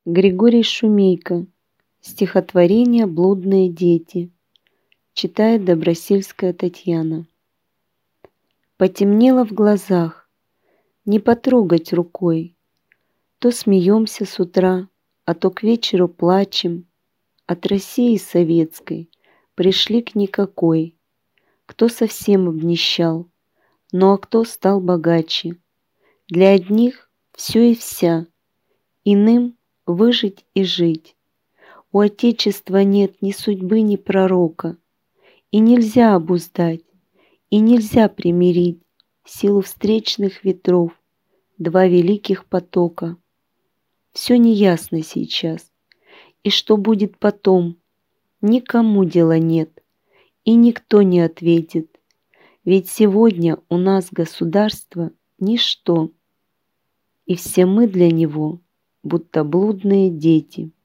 Григорий Шумейко. Стихотворение «Блудные дети». Читает Добросильская Татьяна. Потемнело в глазах, не потрогать рукой. То смеемся с утра, а то к вечеру плачем. От России советской пришли к никакой. Кто совсем обнищал, ну а кто стал богаче. Для одних все и вся, иным выжить и жить. У Отечества нет ни судьбы, ни пророка, и нельзя обуздать, и нельзя примирить силу встречных ветров, два великих потока. Все неясно сейчас, и что будет потом, никому дела нет, и никто не ответит, ведь сегодня у нас государство – ничто, и все мы для него, будто блудные дети.